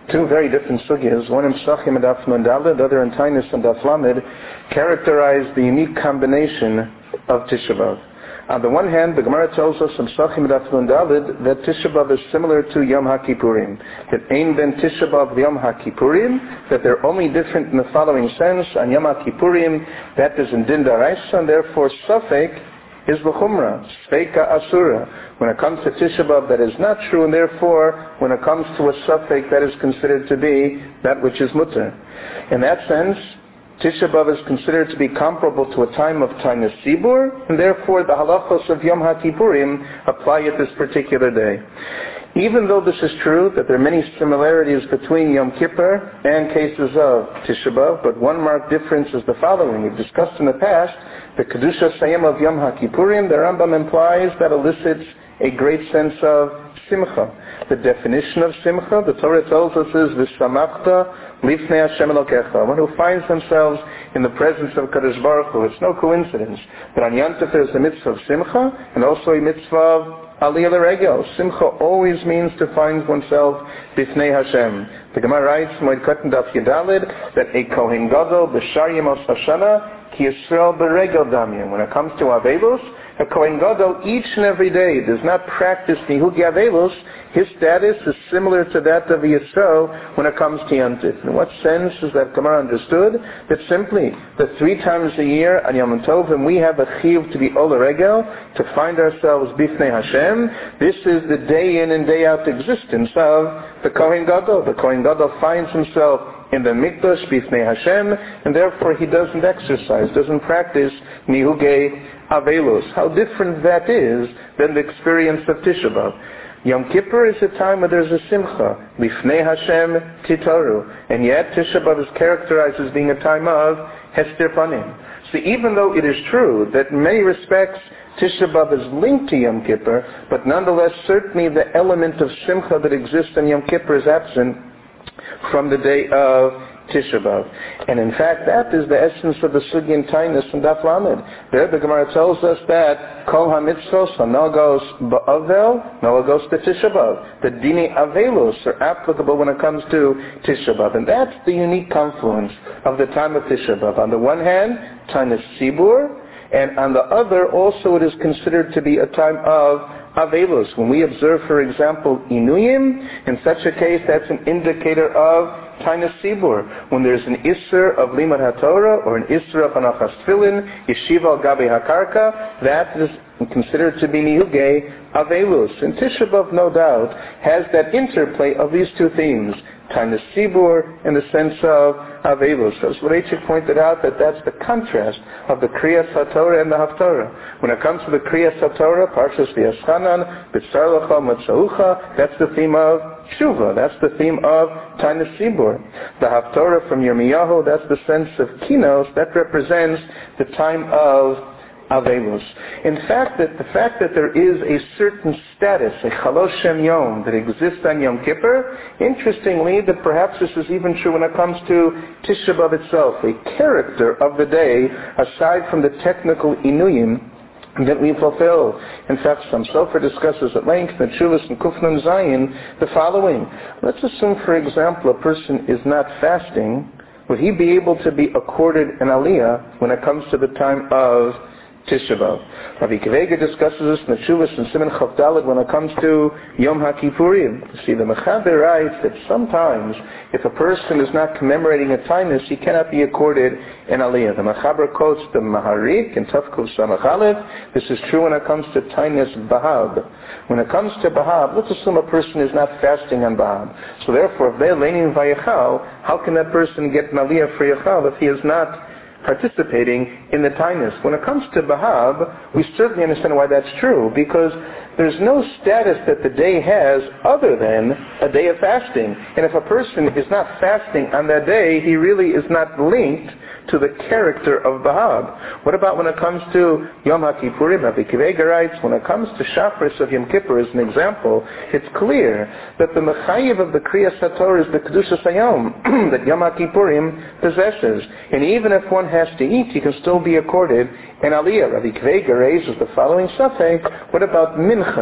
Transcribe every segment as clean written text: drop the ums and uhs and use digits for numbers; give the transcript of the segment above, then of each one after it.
two very different sugyas, one in Psachim and Daf Nun Daled, the other in Tainus and Daf Lamed, characterize the unique combination of Tisha B'Av. On the one hand, the Gemara tells us in Psachim and Daf Nun Daled that Tisha B'Av is similar to Yom HaKippurim. That Ein Ben Tisha B'Av Yom HaKippurim, that they're only different in the following sense. On Yom HaKippurim, that is in Din D'Oraisa, and therefore Safek is l'chumra, Sveika Asura. When it comes to Tisha B'Av, that is not true, and therefore, when it comes to a Safek, that is considered to be that which is mutter. In that sense, Tisha B'Av is considered to be comparable to a time of Tainus Sibur, and therefore the halachos of Yom HaKippurim apply at this particular day. Even though this is true, that there are many similarities between Yom Kippur and cases of Tisha B'Av, but one marked difference is the following. We've discussed in the past the Kedusha Sayim of Yom HaKippurim. The Rambam implies that elicits a great sense of Simcha. The definition of Simcha, the Torah tells us, is V'shamachta lifnei Hashem Elokecha. One who finds themselves in the presence of Kadosh Baruch Hu. It's no coincidence that on Yom Tov there's a mitzvah of Simcha and also a mitzvah of Aliyah L'Regel. Simcha always means to find oneself b'fnei Hashem. The Gemara writes, Moed Katan Daf Yudalid, that a Kohen Gadol b'shar Yemos Hashanah ki Yisrael b'regel damyim. When it comes to Avelus, a Kohen Gadol each and every day does not practice Nihugi Avelus. His status is similar to that of Yisrael when it comes to Yom Tov. In what sense is that Gemara understood? That simply, that 3 times a year on Yom Tov, and we have a chiyuv to be Ola Regel, to find ourselves Bifnei Hashem. This is the day in and day out existence of the Kohen Gadol. The Kohen Gadol finds himself in the Mikdash Bifnei Hashem, and therefore he doesn't exercise, doesn't practice Nihugei Avelus. How different that is than the experience of Tisha B'Av. Yom Kippur is a time where there's a simcha, Lifnei Hashem Titaru, and yet Tisha B'Av is characterized as being a time of Hester Panim. So even though it is true that in many respects Tisha B'Av is linked to Yom Kippur, but nonetheless certainly the element of simcha that exists in Yom Kippur is absent from the day of Tisha B'Av. And in fact, that is the essence of the Sugi and Tainus and Daf Lamed. There the Gemara tells us that Kol HaMitzvos HaNogos Ba'avel Nogos to Tisha B'Av. The Dini Avelus are applicable when it comes to Tisha B'Av. And that's the unique confluence of the time of Tisha B'Av. On the one hand, Tainus Sibur, and on the other, also it is considered to be a time of Avelus. When we observe, for example, Inuyim, in such a case, that's an indicator of Tainus Sibur. When there's an Isser of Limud HaTorah or an Isser of Hanachas Tefillin, Yeshiva al Gabi HaKarka, that is considered to be Nihugei Avelus. And Tisha B'Av, no doubt, has that interplay of these two themes, Tainus Sibur in the sense of Avelus. As Leitchik pointed out, that's the contrast of the Kriyas HaTorah and the Haftarah. When it comes to the Kriyas HaTorah, Parshas V'Yaschanan, B'tzar Lecha Matzaucha, that's the theme of Tshuva. That's the theme of Tainus Sibur. The Haftarah from Yirmiyahu, that's the sense of Kinos, that represents the time of Avelus. In fact, the fact that there is a certain status, a Chalosh Shem Yom, that exists on Yom Kippur, interestingly, that perhaps this is even true when it comes to Tisha B'Av itself, a character of the day, aside from the technical Inuyim that we fulfill. In fact, some Sofer discusses at length in Shuvas and Kufnun Zayin the following. Let's assume, for example, a person is not fasting. Would he be able to be accorded an aliyah when it comes to the time of Tisha B'Av? Rabbi Kivega discusses this in the Shuvas and Siman Chav Daled when it comes to Yom HaKippurim. See, the Mechaber writes that sometimes if a person is not commemorating a Tainus, he cannot be accorded an aliyah. The Mechaber quotes the Maharik in Tafkuf Samach Aleph. This is true when it comes to Tainus Bahab. When it comes to Bahab, let's assume a person is not fasting on Bahab. So therefore, if they're leaning Vayachal, how can that person get an aliyah for Yachal if he is not participating in the Tainus? When it comes to Bahab, we certainly understand why that's true, because there's no status that the day has other than a day of fasting. And if a person is not fasting on that day, he really is not linked to the character of Bahab. What about when it comes to Yom HaKippurim? Rabbi Kivega writes, when it comes to Shachris of Yom Kippur as an example, it's clear that the Mechayiv of the Kriyas HaTorah is the Kedusha Sayom that Yom HaKippurim possesses. And even if one has to eat, he can still be accorded an aliyah. Rabbi Kivega raises the following safek: what about Mincha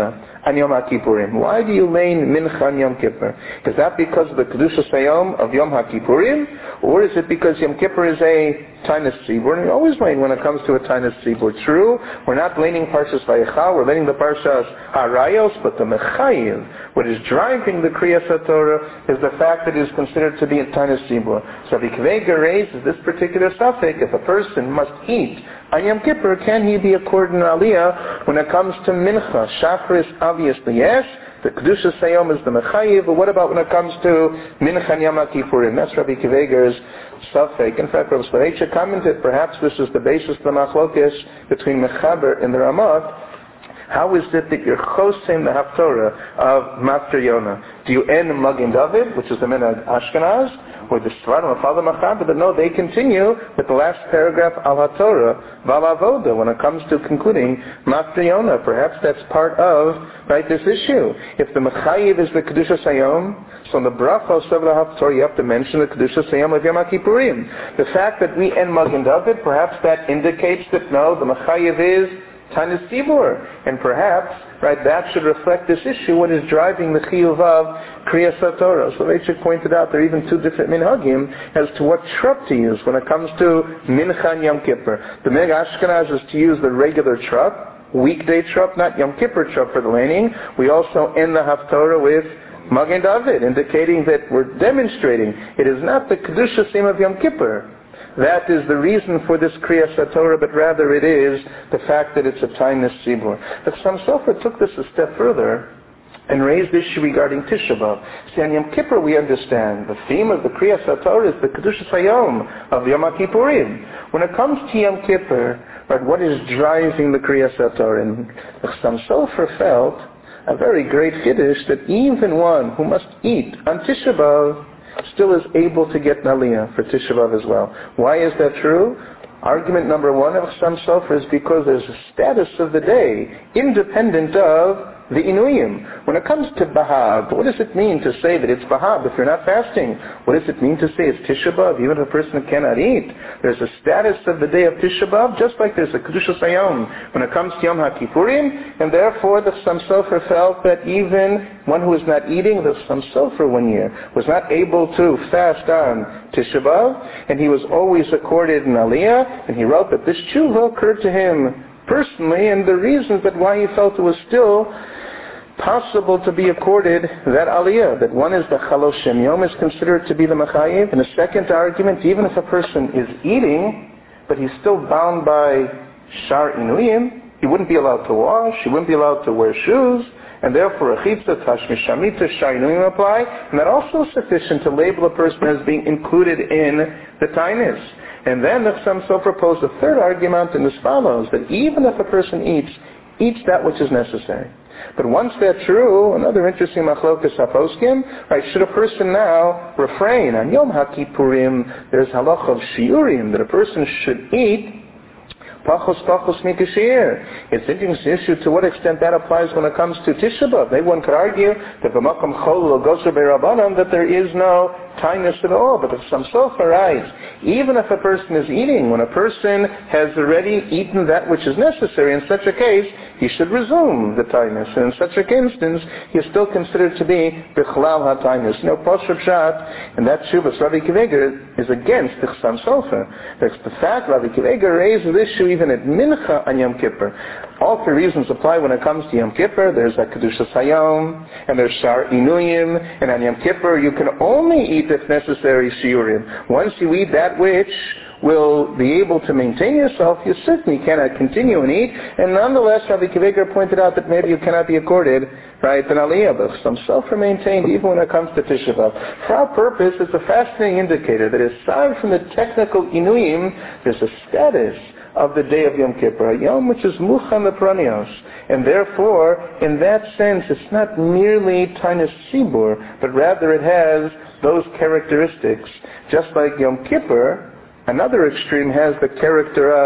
on Yom HaKippurim? Why do you lane mincha on Yom Kippur? Is that because of the Kedushas Hayom of Yom HaKippurim? Or is it because Yom Kippur is a Tainus Tzibur? And we always lane when it comes to a Tainus Tzibur. True, we're not laning Parshas Vayecha, we're laning the Parshas Harayos, but the Mechayiv, what is driving the Kriyas HaTorah, is the fact that it is considered to be a Tainus Tzibur. So Rabbi Akiva Eiger raises this particular suffix: if a person must eat on Yom Kippur, can he be according to Aliyah when it comes to Mincha? Shachris, obviously yes. The Kedushas Hayom is the Mechayiv, but what about when it comes to Mincha and Yom HaKippurim? That's Rabbi Akiva Eiger's suffix. In fact, Rabbi Soloveitchik commented, perhaps this is the basis of the machlokes between Mechaber and the Ramah. How is it that you're chosim the Haftorah of Master Yonah? Do you end Magen David, which is the Minhag Ashkenaz, or the Svarim of Father Machaber? But no, they continue with the last paragraph Al HaTorah, Val Avoda, when it comes to concluding Master Yonah. Perhaps that's part of this issue. If the Mechayiv is the Kedushas Hayom, so in the Brachos of the Haftorah you have to mention the Kedushas Hayom of Yom HaKippurim. The fact that we end Magen David, perhaps that indicates that no, the Mechayiv is Tainus Tzibur, and perhaps, that should reflect this issue, what is driving the chiyuv of Kriyas HaTorah. So Soloveitchik pointed out there are even two different minhagim as to what trup to use when it comes to Mincha and Yom Kippur. The Minhag Ashkenaz is to use the regular trup, weekday trup, not Yom Kippur trup for the laning. We also end the Haftorah with Magen David, indicating that we're demonstrating it is not the Kedushas Hayom of Yom Kippur that is the reason for this Kriyas HaTorah, but rather it is the fact that it's a Tainus Tzibur. But some Sofer took this a step further and raised the issue regarding Tisha B'Av. See, on Yom Kippur we understand the theme of the Kriyas HaTorah is the Kedushas Hayom of Yom HaKippurim. When it comes to Yom Kippur, what is driving the Kriyas HaTorah? And some Sofer felt a very great Kiddush that even one who must eat on Tisha B'Av still is able to get an aliyah for Tisha B'Av as well. Why is that true? Argument number one of some Sofer is because there's a status of the day independent of the Inuyim. When it comes to Bahab, what does it mean to say that it's Bahab if you're not fasting? What does it mean to say it's Tisha B'Av even if a person cannot eat? There's a status of the day of Tisha B'Av just like there's a Kedushas Hayom when it comes to Yom HaKippurim, and therefore the Sam Sofer felt that even one who is not eating, the Sam Sofer one year was not able to fast on Tisha B'Av, and he was always accorded an aliyah, and he wrote that this tshuva occurred to him personally, and the reasons that why he felt it was still possible to be accorded that aliyah, that one is the Chalosh Shem Yom is considered to be the Mechayiv, and the second argument, even if a person is eating, but he's still bound by Shar Inuyim, he wouldn't be allowed to wash, he wouldn't be allowed to wear shoes, and therefore a Chitza, Tashmish Shamita, Shar Inuyim apply, and that also is sufficient to label a person as being included in the Tainus. And then the Chassam Sofer proposed a third argument, and as follows, that even if a person eats that which is necessary. But once that's true, another interesting machlokas haposkim, should a person now refrain? On Yom HaKippurim, there's halach of shiurim, that a person should eat pachos mikashir. It's an interesting issue to what extent that applies when it comes to Tisha B'Av. Maybe one could argue that b'makom chol lo gozer be'rabanan, that there is no Tainus at all. But if some Sofer writes, even if a person is eating, when a person has already eaten that which is necessary, in such a case, he should resume the Tainus. And in such an instance, he is still considered to be B'chlal HaTainus. Posher Pshat, and that Shuvas Rabbi Akiva Eiger is against the Chassam Sofer. That's the fact Rabbi Akiva Eiger raised this issue even at Mincha on Yom Kippur. All three reasons apply when it comes to Yom Kippur. There's a Kedushas Hayom, and there's Shar Inuyim, and on Yom Kippur you can only eat if necessary shiurim. Once you eat that which will be able to maintain yourself, you certainly cannot continue and eat. And nonetheless, Rabbi Akiva Eiger pointed out that maybe you cannot be accorded, an aliyah, but some Sofer maintained even when it comes to Tisha B'Av. For our purpose, it's a fascinating indicator that aside from the technical inuyim, there's a status of the day of Yom Kippur, a Yom which is Muchan Lepranios. And therefore, in that sense, it's not merely Tainus Tzibur, but rather it has those characteristics. Just like Yom Kippur, another extreme has the character of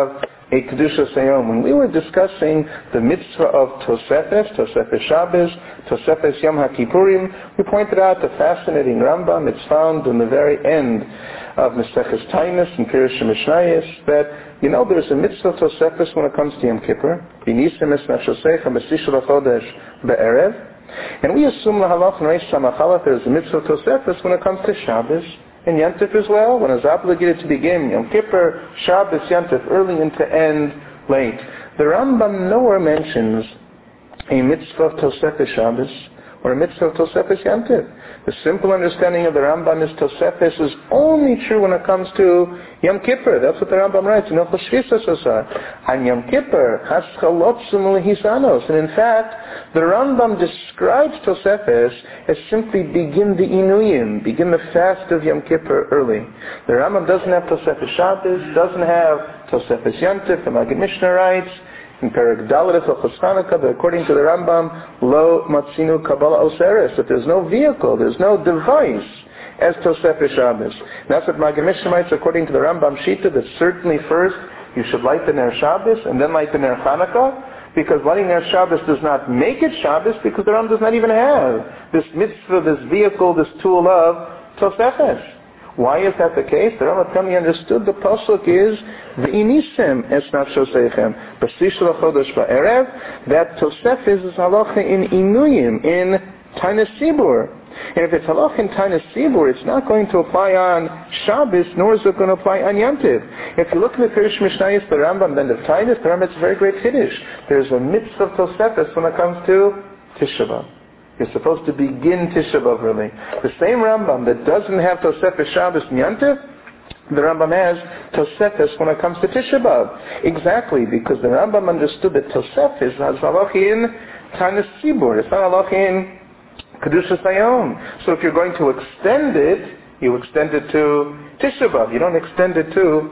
a Kedushas Hayom. When we were discussing the mitzvah of Tosefes Shabbos, Tosefes Yom HaKippurim, we pointed out the fascinating Rambam. It's found in the very end of Maseches Tainus and Pirush Mishnayos that, there's a mitzvah Tosefes when it comes to Yom Kippur. B'nisim es nafshosecha b'sishul hachodesh be'erev. And we assume lahalach and reish samachalach there's a mitzvah Tosefes when it comes to Shabbos and Yom Tov as well, when it's obligated to begin Yom Kippur, Shabbos, Yom Tov early and to end late. The Rambam nowhere mentions a mitzvah of Tosefes Shabbos or a mitzvah of Tosefes Yom Tov. The simple understanding of the Rambam is Tosefes is only true when it comes to Yom Kippur. That's what the Rambam writes in Hilchos Shvisas Osar. On Yom Kippur, Haschalotzum lehisanos. And in fact, the Rambam describes Tosefes as simply begin the Inuyim, begin the fast of Yom Kippur early. The Rambam doesn't have Tosefes Shabbos, doesn't have Tosefes Yom Tov. The Maggid Mishnah writes in Perek Dalet of Chanukah, that according to the Rambam, Lo Matzinu Kabbalah Oseres, that there's no vehicle, there's no device as Tosefes Shabbos. And that's what Maggid Mishnah writes according to the Rambam Shita, that certainly first you should light the Ner Shabbos and then light the Ner Chanukah, because lighting Ner Shabbos does not make it Shabbos, because the Rambam does not even have this mitzvah, this vehicle, this tool of Tosefes. Why is that the case? The Rambam Kami understood the pasuk is v'inisem es nafshoseichem b'sishul hachodesh ba'erev, that Tosefes is halacha in inuyim, in Tainus Sibur. And if it's halacha in Tainus Sibur, it's not going to apply on Shabbos, nor is it going to apply on Yom Tov. If you look at the Pirush Mishnayos, the Rambam, then the Tainus, the Rambam, it's a very great Kiddush. There's a mitzvah of Tosefes when it comes to Tisha B'Av. You're supposed to begin Tisha B'Av early. The same Rambam that doesn't have Tosefes Shabbos and Yom Tov, the Rambam has Tosefes when it comes to Tisha B'Av. Exactly, because the Rambam understood that Tosefes has halach in Tainus Sibur. It's not halach in Kedushas Hayom. So if you're going to extend it, you extend it to Tisha B'Av. You don't extend it to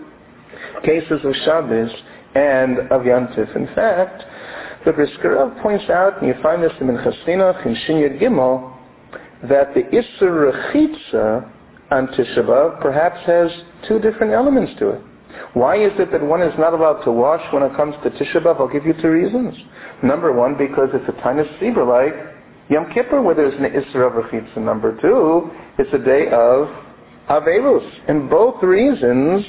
cases of Shabbos and of Yom Tov. In fact, the Brisker Rav points out, and you find this in Minchas Chinuch in Shin Yud Gimel, that the Isur Rechitza on Tisha B'Av perhaps has two different elements to it. Why is it that one is not allowed to wash when it comes to Tisha B'Av? I'll give you two reasons. Number one, because it's a Tainus Sibur like Yom Kippur, where there's an Isur of Rechitza. Number two, it's a day of Avelus. And both reasons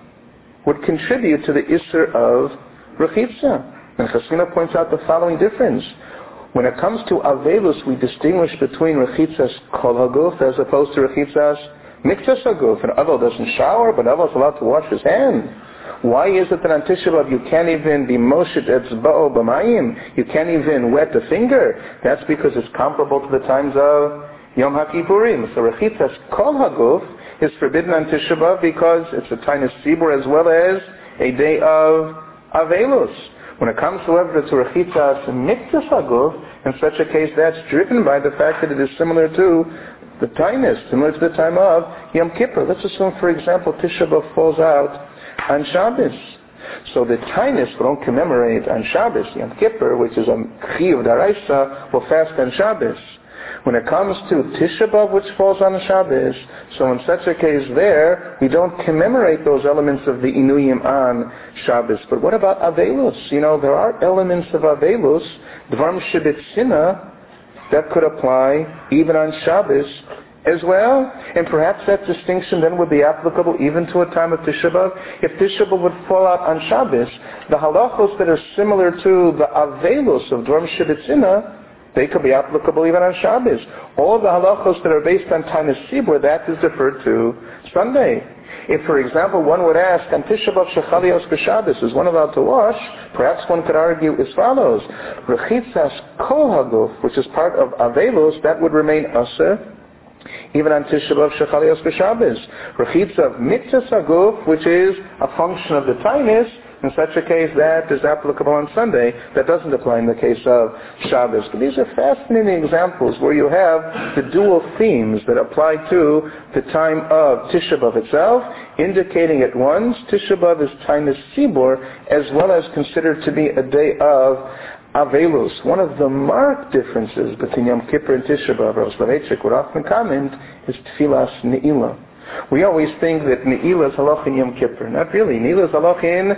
would contribute to the Isur of Rechitza. And Chasina points out the following difference. When it comes to Avelus, we distinguish between Rechitzas Kol HaGuf as opposed to Rechitzas Miktas HaGuf. And Avel doesn't shower, but Avel is allowed to wash his hand. Why is it that on Tisha B'Av you can't even be Moshet Etzba'o B'mayim? You can't even wet a finger. That's because it's comparable to the times of Yom HaKippurim. So Rechitzas Kol HaGuf is forbidden on Tisha B'Av because it's a Tainus Sibur as well as a day of Avelus. When it comes, however, to Rechitzas Miktas HaGuf, in such a case, that's driven by the fact that it is similar to the Tainus, similar to the time of Yom Kippur. Let's assume, for example, Tisha B'Av falls out on Shabbos. So the Tainus don't commemorate on Shabbos. Yom Kippur, which is a Chiyuv Daraisa, will fast on Shabbos. When it comes to Tisha B'Av, which falls on Shabbos, so in such a case there, we don't commemorate those elements of the Inuyim on Shabbos. But what about Avelus? There are elements of Avelus, Dvarim Shebetzina, that could apply even on Shabbos as well. And perhaps that distinction then would be applicable even to a time of Tisha B'Av. If Tisha B'Av would fall out on Shabbos, the halachos that are similar to the Avelus of Dvarim Shebetzina, they could be applicable even on Shabbos. All the halachos that are based on Tainus Sibur, that is deferred to Sunday. If, for example, one would ask, on Tisha B'Av Shechalios B'Shabbos, is one allowed to wash? Perhaps one could argue as follows. Rechitzas Kol HaGuf, which is part of Avelus, that would remain Aser, even on Tisha B'Av Shechalios B'Shabbos. Rechitza Miktas HaGuf, which is a function of the Tainus, in such a case, that is applicable on Sunday. That doesn't apply in the case of Shabbos. But these are fascinating examples where you have the dual themes that apply to the time of Tisha B'Av itself, indicating at once Tisha B'Av is Tainus Sibur, as well as considered to be a day of Avelus. One of the marked differences between Yom Kippur and Tisha B'Av, Rav Soloveitchik would often comment, is Tfilas Ne'ilah. We always think that Ne'ilah is halach in Yom Kippur. Not really. Ne'ilah is halach in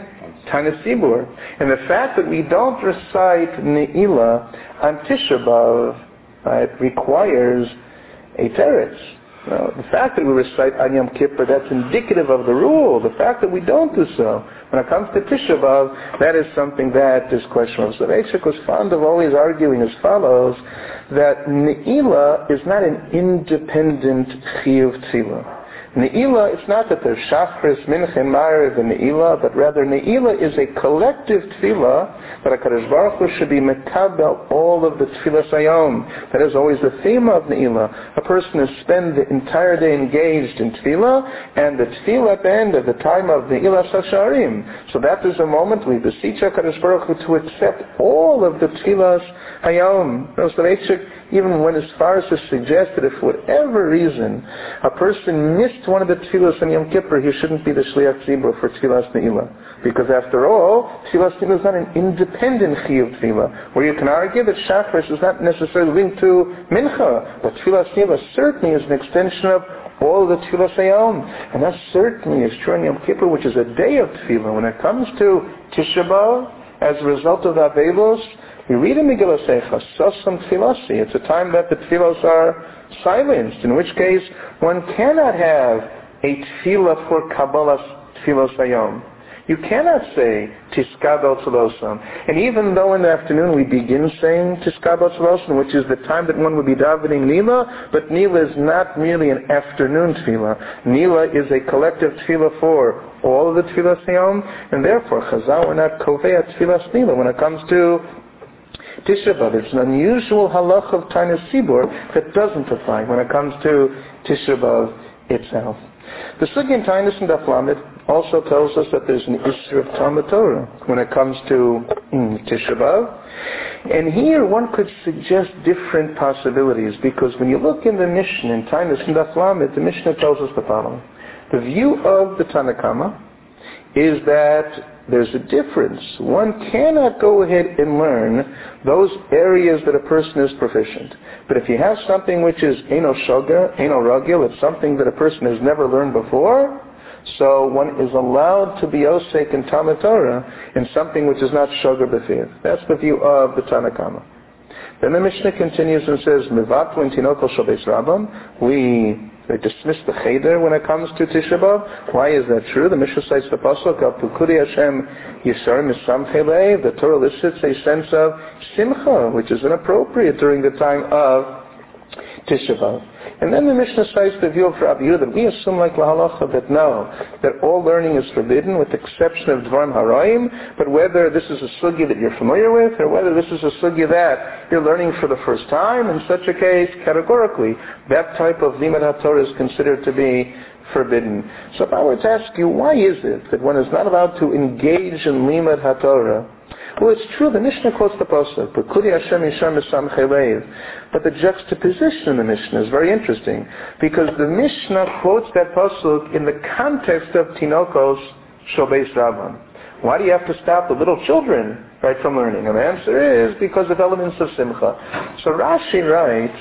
Tainus Zibur. And the fact that we don't recite Ne'ilah on Tisha B'Av, right, requires a teretz. Now, the fact that we recite on Yom Kippur, that's indicative of the rule. The fact that we don't do so, when it comes to Tisha B'Av, that is something that is questionable. So Soloveitchik was fond of always arguing as follows, that Ne'ilah is not an independent Chiyuv Tefillah. Ne'ilah, it's not that there's Shachris, Mincha, and Ma'ariv and Ne'ilah, but rather Ne'ilah is a collective tefillah that HaKadosh Baruch Hu should be mekabel all of the tefillas hayom. That is always the theme of Ne'ilah. A person is spend the entire day engaged in tefillah, and the tefillah at the end of the time of Ne'ilah Sasharim. So that is a moment we beseech HaKadosh Baruch Hu to accept all of the tefillas hayom. Even went as far as to suggest that if for whatever reason a person missed one of the tefillas on Yom Kippur, he shouldn't be the Shliach Tzibur for Tefillas Ne'ilah. Because after all, Tefillas Ne'ilah is not an independent Chiyuv Tefillah, where you can argue that Shachris is not necessarily linked to Mincha, but Tefillas Ne'ilah certainly is an extension of all the Tefillas Hayom. And that certainly is true on Yom Kippur, which is a day of Tefillah. When it comes to Tisha B'Av, as a result of the Avelos, we read in Megillah Seicha, Sosam Tfilasi. It's a time that the tefillos are silenced, in which case one cannot have a tefillah for Kabbalah's Tfilos Hayom. You cannot say Tiskabel Tzolosam. And even though in the afternoon we begin saying Tiskabel Tzolosam, which is the time that one would be davening Nila, but Nila is not merely an afternoon tefillah. Nila is a collective tefillah for all of the Tfilos Hayom, and therefore Chazal are not Kovei Tfilas Nila when it comes to Tisha B'Av. It's an unusual halach of Tainus Zibur that doesn't apply when it comes to Tisha B'Av itself. The Sugya in Tainus and Daf Lamed also tells us that there's an issue of Talmud Torah when it comes to Tisha B'Av. And here one could suggest different possibilities, because when you look in the Mishnah in Tainus and Daf Lamed, the Mishnah tells us the following. The view of the Tanna Kama is that there's a difference. One cannot go ahead and learn those areas that a person is proficient. But if you have something which is Eino Shogar, Eino Ragil, it's something that a person has never learned before, so one is allowed to be Osek in Talmud Torah in something which is not Shogar B'fiv. That's the view of the Tanna Kama. Then the Mishnah continues and says, Mivatlu Tinokol Shel Beis Rabban, they dismiss the cheder when it comes to Tisha B'Av. Why is that true? The Mishnah cites the pasuk of Pukuri Hashem Yisar Misam Chelei. The Torah elicits a sense of simcha, which is inappropriate during the time of Tisha B'Av. And then the Mishnah cites the view of Rabbi Yehuda that we assume like lahalacha that no, that all learning is forbidden with the exception of Dvarim Harayim, but whether this is a sugya that you're familiar with or whether this is a sugya that you're learning for the first time, in such a case, categorically, that type of limud HaTorah is considered to be forbidden. So if I were to ask you, why is it that one is not allowed to engage in limud HaTorah? Well, it's true, the Mishnah quotes the pasuk, B'kudi Hashem Yishar Misam Chelev. But the juxtaposition in the Mishnah is very interesting, because the Mishnah quotes that pasuk in the context of Tinokos Shel Beis Rabban. Why do you have to stop the little children right from learning? And the answer is because of elements of simcha. So Rashi writes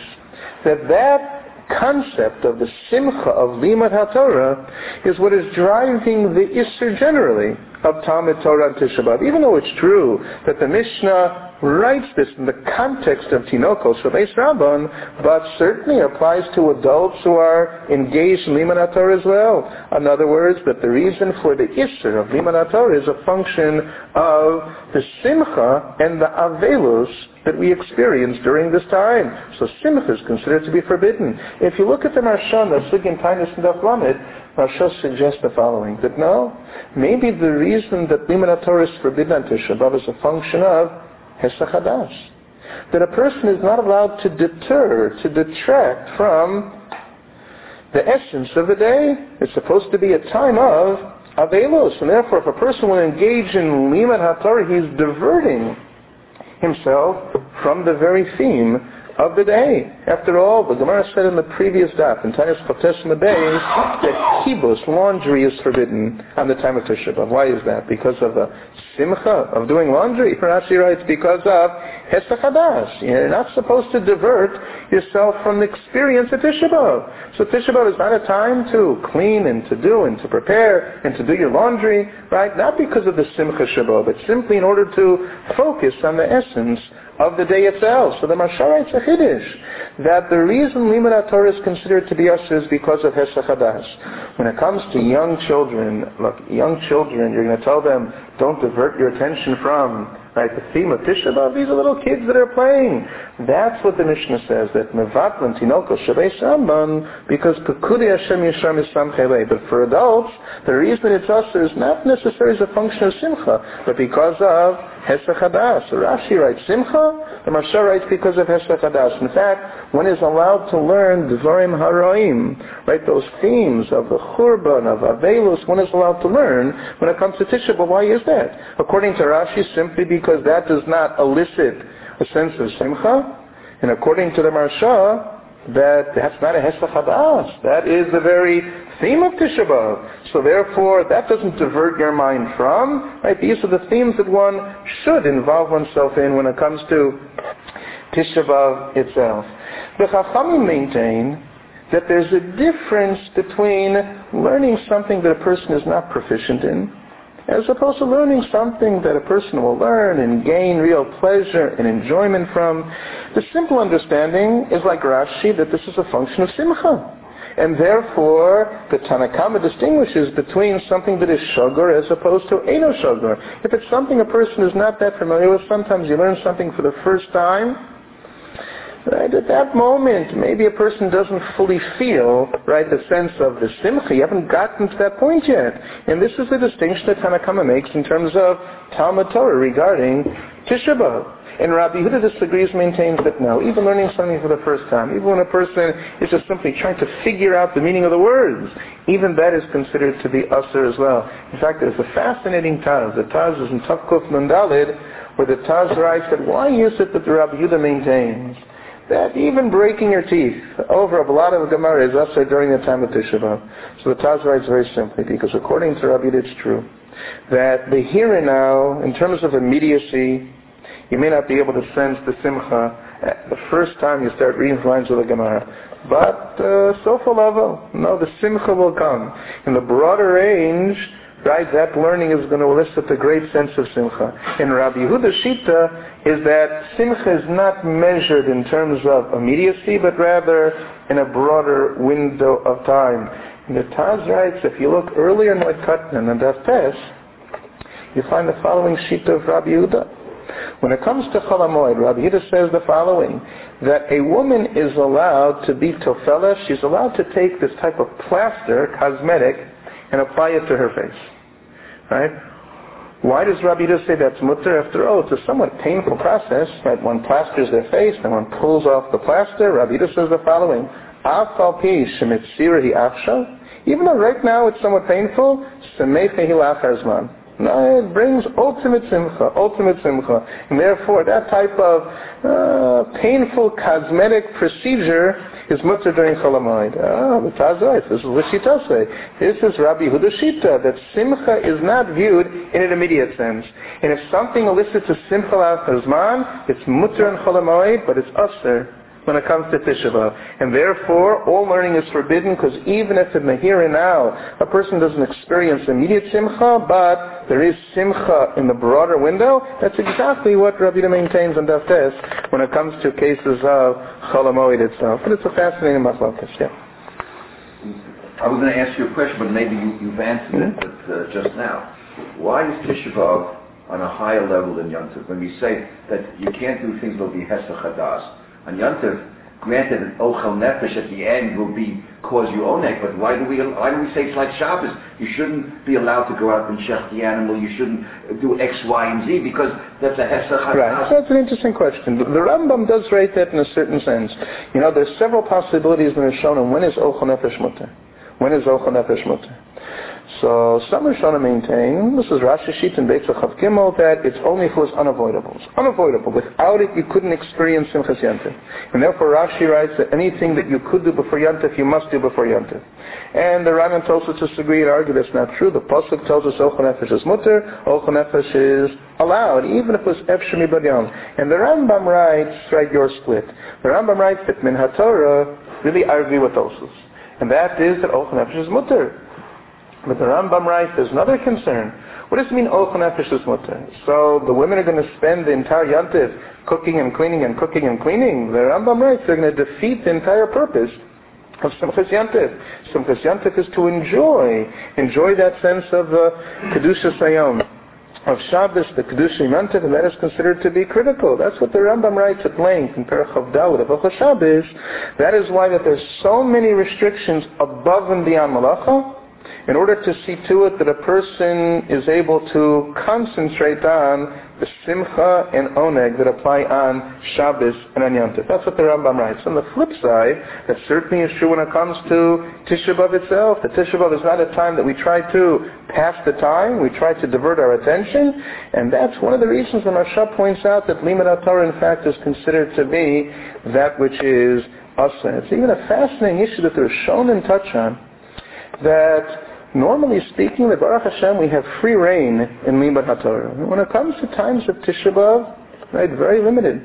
that concept of the simcha of limud HaTorah is what is driving the Isser generally of Talmud Torah and Tisha B'Av. Even though it's true that the Mishnah writes this in the context of Tinokos Shel Beis Rabban, but certainly applies to adults who are engaged in limud HaTorah as well. In other words, that the reason for the Isser of limud HaTorah is a function of the simcha and the avelus that we experience during this time. So simcha is considered to be forbidden. If you look at the Marshan, the Sugya Tainus and Daf Lamed, Marsha suggests the following, that no, maybe the reason that limud HaTorah is forbidden on Tisha B'Av is a function of Hesach Hadash. That a person is not allowed to detract from the essence of the day. It's supposed to be a time of Avelos, and therefore if a person will engage in limud HaTorah, he's diverting himself from the very theme of the day. After all, the Gemara said in the previous daf, in Taanis Chotes Mebei, that kibus, laundry, is forbidden on the time of Tisha B'Av. Why is that? Because of the simcha of doing laundry. Rashi writes, because of Hesach Hadas. You're not supposed to divert yourself from the experience of Tisha B'Av. So Tisha B'Av is not a time to clean and to do and to prepare and to do your laundry, right? Not because of the simcha Shabbat, but simply in order to focus on the essence of the day itself. So the Maharsha writes a Chiddush that the reason Limud Torah is considered to be usher is because of Hesach Hadas. When it comes to young children, look, young children, you're going to tell them, don't divert your attention from, right, the theme of Tisha B'Av. These are little kids that are playing. That's what the Mishnah says, that Mevatlan Tinoko Shabei Samban, because Pekudi Hashem Yishar Misam Chelei. But for adults, the reason it's usher is not necessarily as a function of Simcha, but because of Hesach Hadas. So Rashi writes Simcha, the Maharsha writes because of Hesach Hadas. In fact, one is allowed to learn Dvarim Haroim, right, those themes of the Churban, of Avelus, one is allowed to learn when it comes to Tisha B'Av. Why is that? According to Rashi, simply because that does not elicit a sense of Simcha, and according to the Maharsha, that's not a Hesach Hadas. That is the very theme of Tisha B'Av. So therefore, that doesn't divert your mind from, right? These are the themes that one should involve oneself in when it comes to Tisha B'Av itself. The Chachamim maintain that there's a difference between learning something that a person is not proficient in, as opposed to learning something that a person will learn and gain real pleasure and enjoyment from. The simple understanding is like Rashi, that this is a function of Simcha. And therefore, the Tanakama distinguishes between something that is sugar as opposed to Eino sugar. If it's something a person is not that familiar with, sometimes you learn something for the first time, right, at that moment, maybe a person doesn't fully feel, right, the sense of the Simcha. You haven't gotten to that point yet. And this is the distinction that Tanakama makes in terms of Talmud Torah regarding Tisha B'Av. And Rabbi Yehuda disagrees, maintains that no, even learning something for the first time, even when a person is just simply trying to figure out the meaning of the words, even that is considered to be usher as well. In fact, there's a fascinating Taz. The Taz is in Tavkuf Nun Daled, where the Taz writes that why is it that the Rabbi Yehuda maintains that even breaking your teeth over a lot of Gemara is usher during the time of Tisha B'Av. So the Taz writes very simply, because according to Rabbi Yehuda it's true that the here and now, in terms of immediacy, you may not be able to sense the Simcha the first time you start reading lines of the Gemara. But Sofa level, no, the Simcha will come. In the broader range, right, that learning is going to elicit a great sense of Simcha. In Rabbi Yehuda's Shita is that Simcha is not measured in terms of immediacy, but rather in a broader window of time. And the Taz writes, if you look earlier in Moed Katan and Daf Tes, you find the following Shita of Rabbi Yehuda. When it comes to Chol HaMoed, Rabbi Yehuda says the following, that a woman is allowed to be tofela, she's allowed to take this type of plaster, cosmetic, and apply it to her face. Right? Why does Rabbi Yehuda say that's mutter? After all, it's a somewhat painful process. Right? One plasters their face, then one pulls off the plaster. Rabbi Yehuda says the following, even though right now it's somewhat painful, no, it brings ultimate simcha. And therefore, that type of painful cosmetic procedure is mutter during Chol HaMoed. The Taz writes, this is what Shita say. This is Rabbi Yehuda's Shita, that simcha is not viewed in an immediate sense. And if something elicits a simcha al Hazman, it's mutter in Chol HaMoed, but it's usher when it comes to Tisha B'Av. And therefore, all learning is forbidden, because even if in the here and now, a person doesn't experience immediate simcha, but there is simcha in the broader window, that's exactly what Rabbi Yehuda maintains on Daf Tes when it comes to cases of Chol HaMoed itself. But it's a fascinating machlokes, yeah. I was going to ask you a question, but maybe you've answered it but, just now. Why is Tisha B'Av on a higher level than Yom Tov? When we say that you can't do things that will be Hesach Hadas, on Yom Tov, granted, an Ochel Nefesh at the end will cause you onek, but why do we say it's like Shabbos? You shouldn't be allowed to go out and shech the animal, you shouldn't do X, Y, and Z, because that's a Hesach Hadas. Right, so that's an interesting question. The Rambam does rate that in a certain sense. You know, there's several possibilities that are shown on when is Ochel Nefesh mutter. When is Ochel Nefesh mutter? So some Rishonim maintain, this is Rashi Shit in Beit Chav Gimel, that it's only if it was unavoidable. It's unavoidable. Without it, you couldn't experience Simchas Yantiv. And therefore Rashi writes that anything that you could do before Yantiv, you must do before Yantiv. And the Rambam tells us to disagree and argue that's not true. The Pasuk tells us Ochel Nefesh is mutter, Ochel Nefesh is allowed, even if it was Efshir Mibad Yom. And the Rambam writes, right, your split. The Rambam writes that Min HaTorah really argue with Tosus. And that is that Ochel Nefesh is mutter. But the Rambam writes, there's another concern. What does it mean, Ochel Nefesh is mutter? So the women are going to spend the entire Yantiv cooking and cleaning and cooking and cleaning. The Rambam writes, they're going to defeat the entire purpose of Simchas Yantiv. Simchas Yantiv is to enjoy that sense of Kedushas Hayom, of Shabbos, the Kedusha Yantiv, and that is considered to be critical. That's what the Rambam writes at length in Perach Chav Daled of Ochel Shabbos. That is why that there's so many restrictions above and beyond Malacha, in order to see to it that a person is able to concentrate on the simcha and oneg that apply on Shabbos and on Yantiv. That's what the Rambam writes. On the flip side, that certainly is true when it comes to Tisha B'Av itself. The Tisha B'Av is not a time that we try to pass the time, we try to divert our attention, and that's one of the reasons when Rasha points out that Limud HaTorah in fact is considered to be that which is Asa. It's even a fascinating issue that the Rishonim touch on, that normally speaking, the Baruch Hashem, we have free reign in Limud HaTorah. When it comes to times of Tisha B'Av, right, very limited.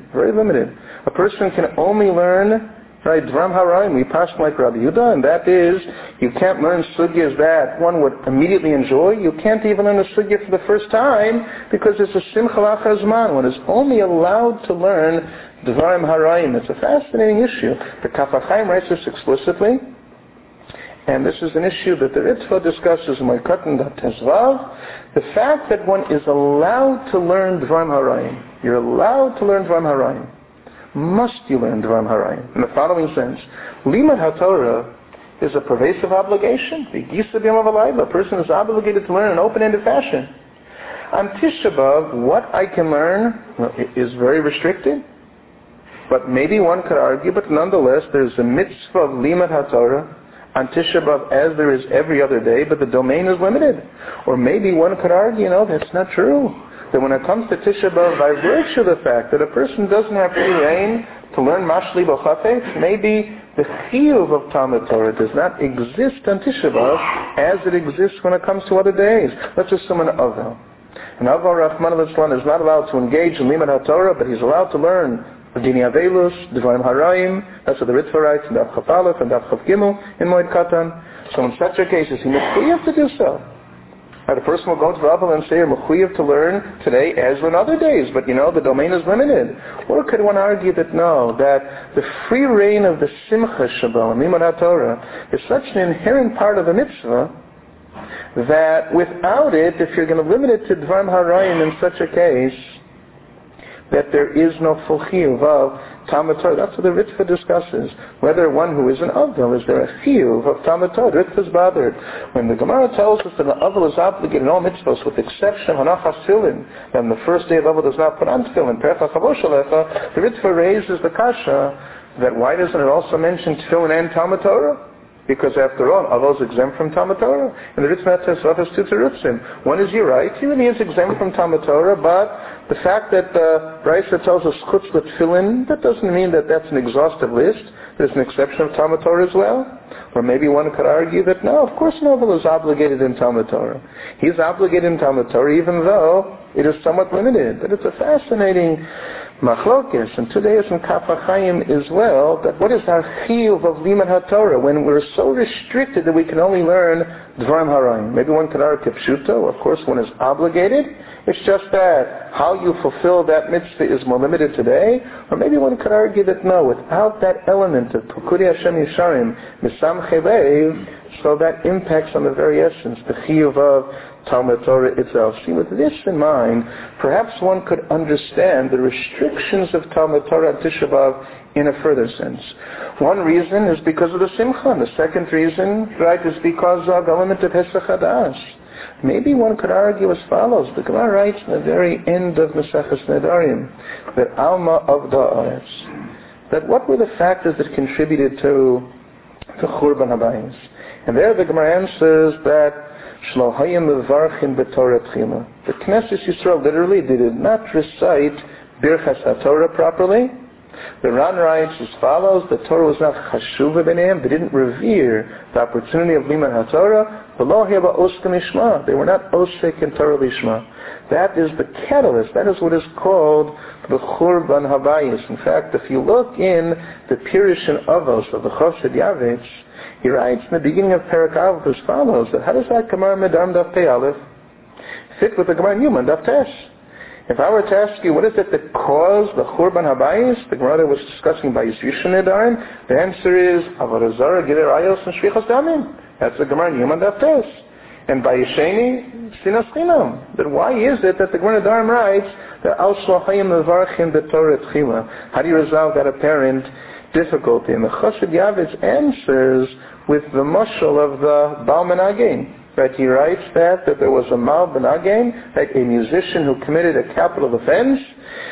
A person can only learn, right, Dvarim Harayim, we pass like Rabbi Yehuda, and that is, you can't learn sugyas that one would immediately enjoy. You can't even learn a sugya for the first time, because it's a Simcha L'Achar Zman. One is only allowed to learn Dvarim Harayim. It's a fascinating issue. The Kaf HaChaim writes this explicitly, and this is an issue that the Ritva discusses in Moikatan Tezvav, the fact that one is allowed to learn Dvarim Harayim. You're allowed to learn Dvarim Harayim. Must you learn Dvarim Harayim? In the following sense, Limud HaTorah is a pervasive obligation. A person is obligated to learn in an open-ended fashion. On Tisha B'Av, what I can learn is very restricted, but maybe one could argue, but nonetheless, there's a mitzvah of Limud HaTorah on Tisha B'Av as there is every other day, but the domain is limited. Or maybe one could argue, that's not true. That when it comes to Tisha B'Av, by virtue of the fact that a person doesn't have free reign to learn Mashli B'Chafetz, maybe the chiyuv of Talmud Torah does not exist on Tisha B'Av as it exists when it comes to other days. Let's assume an Avel. An Avel, Rahman al-Islam, is not allowed to engage in Limud HaTorah, but he's allowed to learn Dini Avelus, Dvarim Harayim, that's what the Ritva writes in Daf Chav Aleph and Daf Chav Gimel in Moed Katan. So in such a case, is he mechuyev to do so? A person will go to Rabbah and say, you're mechuyev to learn today as in other days, but the domain is limited. Or could one argue that no, that the free reign of the Simcha Shabbat, Limud HaTorah, is such an inherent part of the mitzvah that without it, if you're going to limit it to Dvarim Harayim in such a case, that there is no full chiyuv of Talmud Torah. That's what the Ritva discusses. Whether one who is an Avel, is there a chiyuv of Talmud Torah? Ritva is bothered. When the Gemara tells us that an Avel is obligated in all mitzvahs, with exception of Hanachas Tefillin, then the first day of Avel does not put on Tefillin, Percha Chavosh Alecha, the Ritva raises the kasha that why doesn't it also mention Tefillin and Talmud Torah? Because after all, Avel is exempt from Talmud Torah. And the Ritva says, one is you're right, he really is exempt from Talmud Torah, but the fact that the Raisa tells us chutz l'tefillin, that doesn't mean that that's an exhaustive list. There's an exception of Talmud Torah as well. Or maybe one could argue that no, of course Avel is obligated in Talmud Torah. He's obligated in Talmud Torah even though it is somewhat limited. But it's a fascinating machlokes, and today is in Kaf HaChaim as well, that what is our chiyuv of Limud HaTorah when we're so restricted that we can only learn Dvarim Harayim? Maybe one could argue Pshuto, of course one is obligated. It's just that how you fulfill that mitzvah is more limited today. Or maybe one could argue that no, without that element of Pukudi Hashem Yisharim, Misamchei Lev, so that impacts on the very essence, the chiyuv of Talmud Torah itself. See, with this in mind, perhaps one could understand the restrictions of Talmud Torah at Tisha B'Av in a further sense. One reason is because of the Simcha. The second reason, right, is because of the element of Hesach Hadash. Maybe one could argue as follows. The Gemara writes in the very end of Maseches Nedarim that Alma of Da'aretz, that what were the factors that contributed to to Churban Habayis. And there the Gemara answers that Shlo hayim mevarchin b'Torah tchila. The Knesset Yisrael literally did not recite Birchas HaTorah properly. The Ran writes as follows: the Torah was not chashuva b'neihem. They didn't revere the opportunity of Limud HaTorah. V'lo hiya ba'oska mishma. They were not osek in Torah lishma. That is the catalyst. That is what is called the Churban Habayis. In fact, if you look in the Pirush and Avos of the Chofetz Yavitz, he writes in the beginning of Perek Aleph as follows: that how does that Gemara Medam Daf Pei Aleph fit with the Gemara Newman Daf Tes? If I were to ask you, what is it that caused the Churban Habayis, the Gemara was discussing by Yisrisha Nedarim, the answer is Avodah Zarah, Gilir Ayos, and Shvichas Damim. That's the Gemara Newman Daf Tes. And by Yisheni, Sinas Chinam. Then why is it that the Gemara Nedarim writes that Al Shlohayim Mevarchim B'Torah Tchila? How do you resolve that apparent difficulty? And the Chofetz Yavitz answers with the mashal of the Baal Menagim. Right, he writes that there was a Baal Menagim, like a musician who committed a capital offense,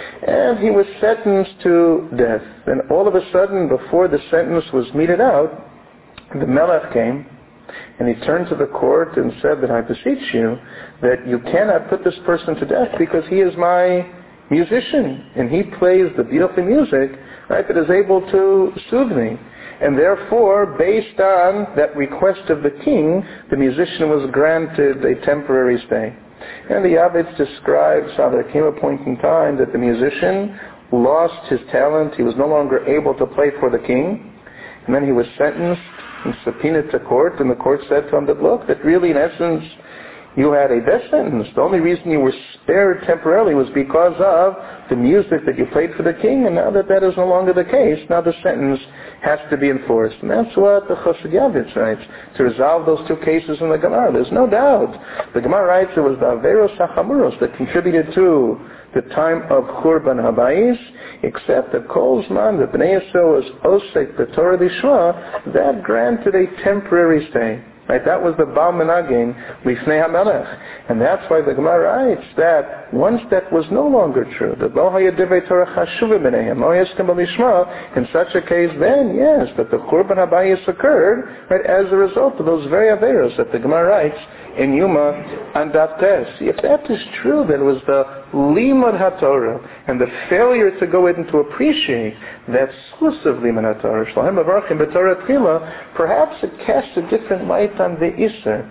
and he was sentenced to death. And all of a sudden, before the sentence was meted out, the Melech came, and he turned to the court and said that I beseech you that you cannot put this person to death because he is my musician, and he plays the beautiful music, right, that is able to soothe me. And therefore, based on that request of the king, the musician was granted a temporary stay. And the Yavitz describes how there came a point in time that the musician lost his talent. He was no longer able to play for the king. And then he was sentenced and subpoenaed to court. And the court said to him that, look, that really in essence you had a death sentence. The only reason you were spared temporarily was because of the music that you played for the king, and now that is no longer the case, now the sentence has to be enforced. And that's what the Chofetz Yavitz writes, to resolve those two cases in the Gemara. There's no doubt. The Gemara writes it was the Averos HaChamuros that contributed to the time of Churban Habayis, except that Kol Zman, that Bnei Yisrael was Osek B'Torah Lishma, that granted a temporary stay. Right, that was the Baal Menagim Lifnei HaMelech. And that's why the Gemara writes that once that was no longer true, that Lo Haya Divrei Torah Chashuva B'neihem, Lo Yeskem B'Lishma, in such a case then, yes, that the Churban Habayis occurred, right, as a result of those very Averos that the Gemara writes in Yuma and Daf Tes. If that is true, then it was the Limud HaTorah and the failure to go in to appreciate that source of Limud HaTorah, Shlohim Mevarchim B'Torah Tchila, perhaps it casts a different light on the Isser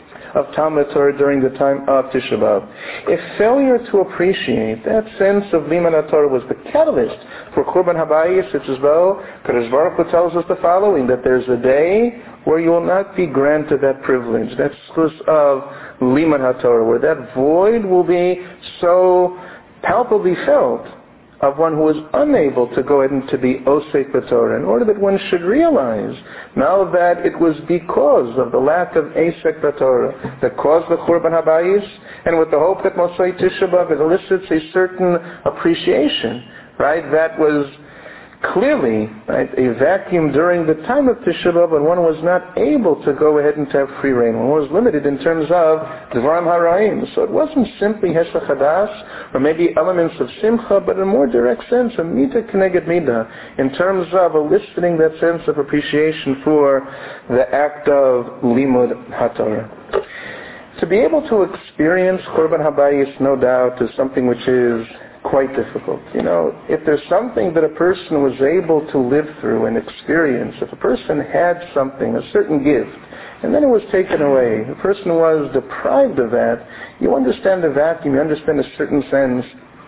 of Talmud Torah during the time of Tisha B'Av. If failure to appreciate that sense of Limud HaTorah was the catalyst for Churban Habayis, it's as though Kadosh Baruch Hu tells us the following, that there's a day where you will not be granted that privilege, that source of Limud HaTorah, where that void will be so palpably felt of one who is unable to go ahead and to be Osek B'Torah, in order that one should realize now that it was because of the lack of Osek B'Torah that caused the Churban Habayis, and with the hope that Motzei Tisha B'Av it elicits a certain appreciation, right, that was clearly, right, a vacuum during the time of Tisha B'Av when one was not able to go ahead and to have free reign. One was limited in terms of Dvarim Harayim. So it wasn't simply Hesach Hadas or maybe elements of Simcha, but in a more direct sense of Mida K'neged Mida, in terms of eliciting that sense of appreciation for the act of Limud HaTorah. To be able to experience Churban Habayis, no doubt, is something which is quite difficult. You know, if there's something that a person was able to live through and experience, if a person had something, a certain gift, and then it was taken away, the person was deprived of that, you understand the vacuum, you understand a certain sense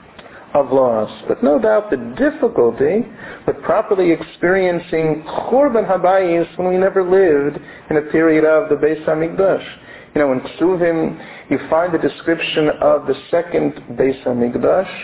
of loss. But no doubt the difficulty with properly experiencing Churban Habayis when we never lived in a period of the Beis HaMikdash. You know, in Ksuvim, you find the description of the second Beis HaMikdash,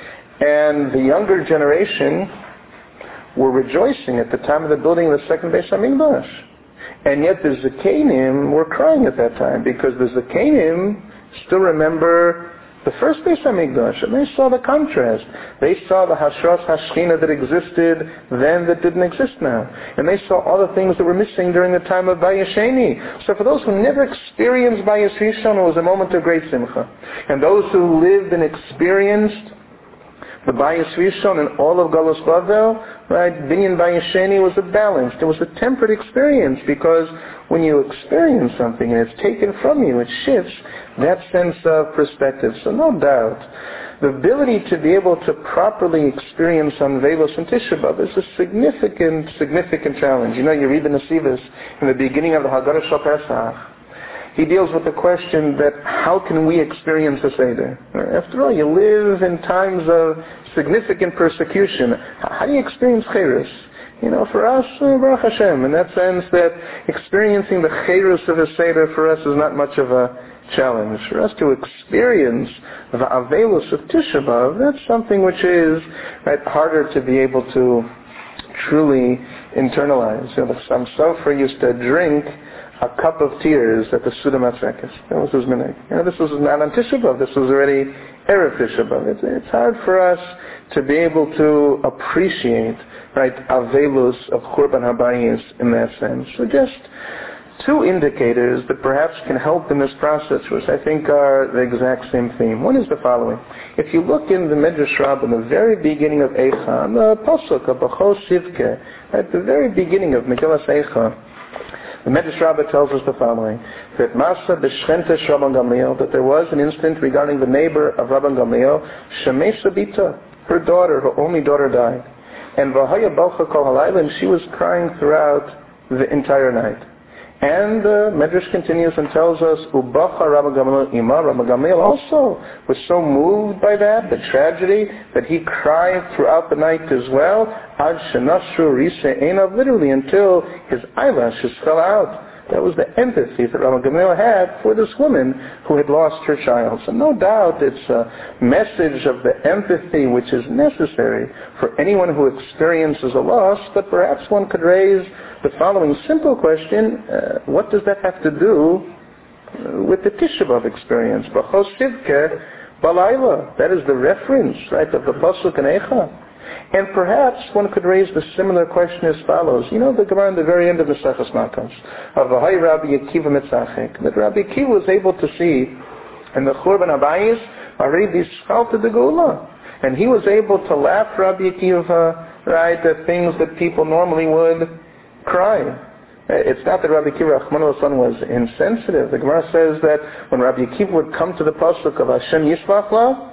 and the younger generation were rejoicing at the time of the building of the second Beis HaMikdash. And yet the Zekanim were crying at that time, because the Zekanim still remember the first Beis HaMikdash, and they saw the contrast. They saw the Hashras HaShechina that existed then that didn't exist now. And they saw all the things that were missing during the time of Bayis Sheni. So for those who never experienced Bayis Rishon, it was a moment of great simcha. And those who lived and experienced The Bayis Rishon and all of Galus Bavel, right, Binyan Bayis Sheni was a balance. It was a tempered experience, because when you experience something and it's taken from you, it shifts that sense of perspective. So no doubt, the ability to be able to properly experience Unvelos and Tisha B'Av is a significant challenge. You know, you read the Nesivos in the beginning of the Haggadah Shal Pesach. He deals with the question that how can we experience a Seder? After all, you live in times of significant persecution. How do you experience Chayrus? You know, for us, Baruch Hashem, in that sense that experiencing the Chayrus of a Seder for us is not much of a challenge. For us to experience the Avelus of Tisha B'Av, that's something which is harder to be able to truly internalize. You know, the Sam Sofer used to drink a cup of tears at the Suda Matzekes. That was his minhag. You know, this was not on Tisha B'Av. This was already Erev Tisha B'Av. It's hard for us to be able to appreciate, Avelus of Churban Habayis in that sense. So just two indicators that perhaps can help in this process, which I think are the exact same theme. One is the following. If you look in the Medrash Rabbah, in the very beginning of Eicha, the Pasuk of B'chol Sivke, at the very beginning of Megillas Eicha, the Medrash Rabbah tells us the following, that Masa b'shchentes Rabban Gamliel, that there was an incident regarding the neighbor of Rabban Gamliel, Shemei Sabita, her daughter, her only daughter died. And V'haya Balcha Kol Halayla, and she was crying throughout the entire night. And Medrash continues and tells us, Ubacha Rabban Gamliel Ima, Rabban Gamliel also was so moved by that, the tragedy, that he cried throughout the night as well, Ad Shenashru Riseh Einav, literally until his eyelashes fell out. That was the empathy that Rabban Gamliel had for this woman who had lost her child. So no doubt it's a message of the empathy which is necessary for anyone who experiences a loss, but perhaps one could raise the following simple question, what does that have to do with the Tisha B'Av experience? B'chol Sivke Balayla, that is the reference, of the Pasuk in Eicha. And perhaps one could raise the similar question as follows. You know the Gemara in the very end of the Seches Makos, of V'hai Rabbi Akiva Mitzachek, that Rabbi Akiva was able to see in the Churban Habayis already B'schalta de Geula. And he was able to laugh, Rabbi Akiva, at things that people normally would cry. It's not that Rabbi Akiva Rachmana litzlan was insensitive. The Gemara says that when Rabbi Akiva would come to the pasuk of Hashem Yishlach La,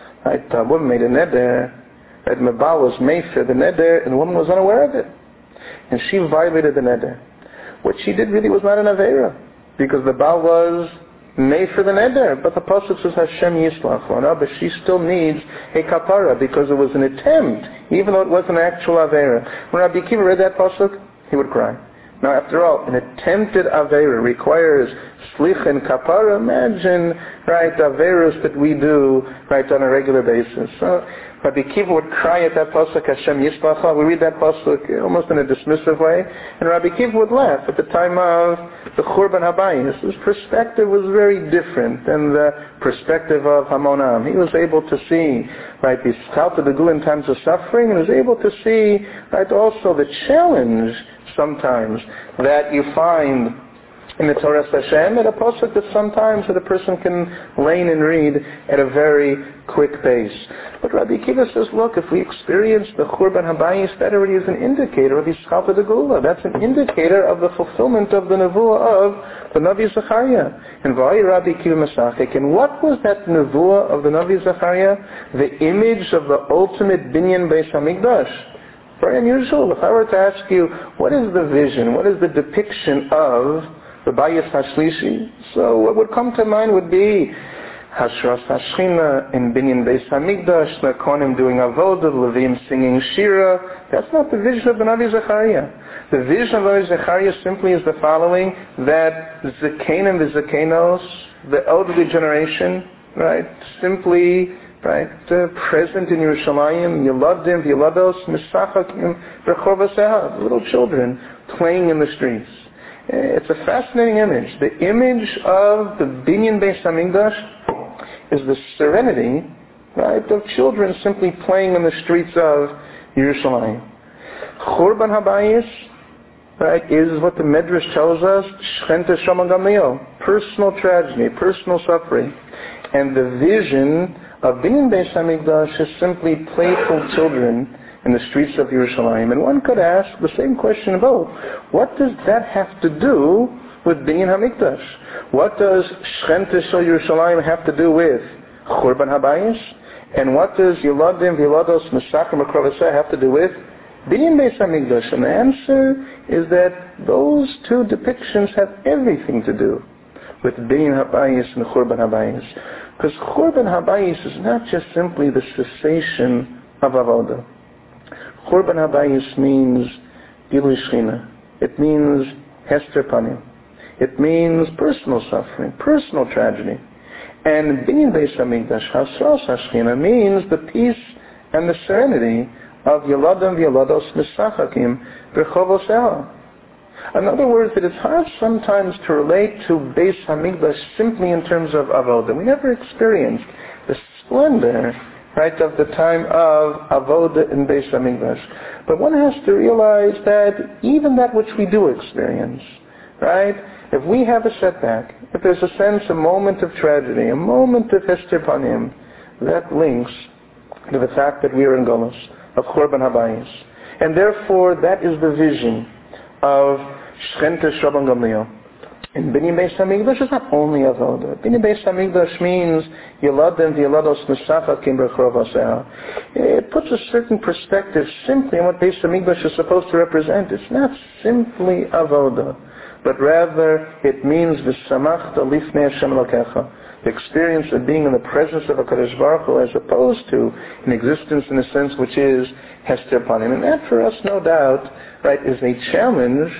a woman made a neder, Mebal was made for the neder, and the woman was unaware of it, and she violated the neder. What she did really was not an avera, because the Baal was made for the neder, but the pasuk says Hashem Yishlach La, but she still needs a kapara because it was an attempt, even though it wasn't an actual avera. When Rabbi Akiva read that pasuk, he would cry. Now, after all, an attempted Aveira requires Slich and Kapara. Imagine, Aveiras that we do, on a regular basis. So, Rabbi Akiva would cry at that pasuk, Hashem Yishlach. We read that pasuk almost in a dismissive way. And Rabbi Akiva would laugh at the time of the Churban Habayis. His perspective was very different than the perspective of Hamonam. He was able to see, the Schalta de Gula in times of suffering, and was able to see, also the challenge sometimes that you find in the Torah Hashem, at a pasuk that sometimes that a person can lean and read at a very quick pace. But Rabbi Akiva says, look, if we experience the Churban Habayis, that already is an indicator of Yischalta de Gula. That's an indicator of the fulfillment of the Nevuah of the Navi Zechariah. And V'hai Rabbi Akiva Mesachek. And what was that Nevuah of the Navi Zechariah? The image of the ultimate Binyan Beis HaMikdash. Very unusual. If I were to ask you, what is the vision, what is the depiction of the Bayis HaShlishi? So what would come to mind would be Hashras HaShchina in Binyan Beis HaMikdash, the Kohanim doing Avodah, the Levim singing Shira. That's not the vision of the Navi Zechariah. The vision of the Navi Zechariah simply is the following, that Zekenim v'Zekenos, the elderly generation, simply present in Yerushalayim, Yeladim, Yelados, Misachakim, Rechovaseha, little children playing in the streets. It's a fascinating image. The image of the Binyan Beis HaMikdash is the serenity, of children simply playing in the streets of Yerushalayim. Churban Habayis, is what the Medrash tells us, Shchentes Rabban Gamliel, personal tragedy, personal suffering. And the vision of Binyan Beis HaMikdash is simply playful children in the streets of Yerushalayim. And one could ask the same question about, what does that have to do with Binyan HaMikdash? What does Shchenta Shel Yerushalayim have to do with Churban HaBayis? And what does Yeladim V'Yelados Mesachim Akravaseh have to do with Binyan Beis HaMikdash? And the answer is that those two depictions have everything to do with Binyan HaBayis and Churban HaBayis. Because Churban HaBayis is not just simply the cessation of Avodah. Churban HaBayis means Gilui Shechina. It means Hester Panim. It means personal suffering, personal tragedy. And Binyan Beis HaMikdash, Hasras HaShechina, means the peace and the serenity of Yeladim V'Yelados Misachakim B'Chovos El. In other words, it is hard sometimes to relate to Beis HaMikdash simply in terms of Avodah. We never experienced the splendor, right, of the time of Avodah in Beis HaMikdash. But one has to realize that even that which we do experience, right, if we have a setback, if there's a sense, a moment of tragedy, a moment of Hester Panim, that links to the fact that we are in Golus, of Churban HaBayis. And therefore, that is the vision of Shchenta Shel Ben Gamliel. And Binyan Beis HaMikdash is not only Avodah. Binyan Beis HaMikdash means Yeladim V'Yelados Mesachakim B'Chovos El. It puts a certain perspective simply on what Beis HaMikdash is supposed to represent. It's not simply Avodah, but rather it means V'Samachta Lifnei Hashem Elokecha, the experience of being in the presence of HaKadosh Baruch Hu, as opposed to an existence in a sense which is Hester Panim. And that for us, no doubt, right, is a challenge,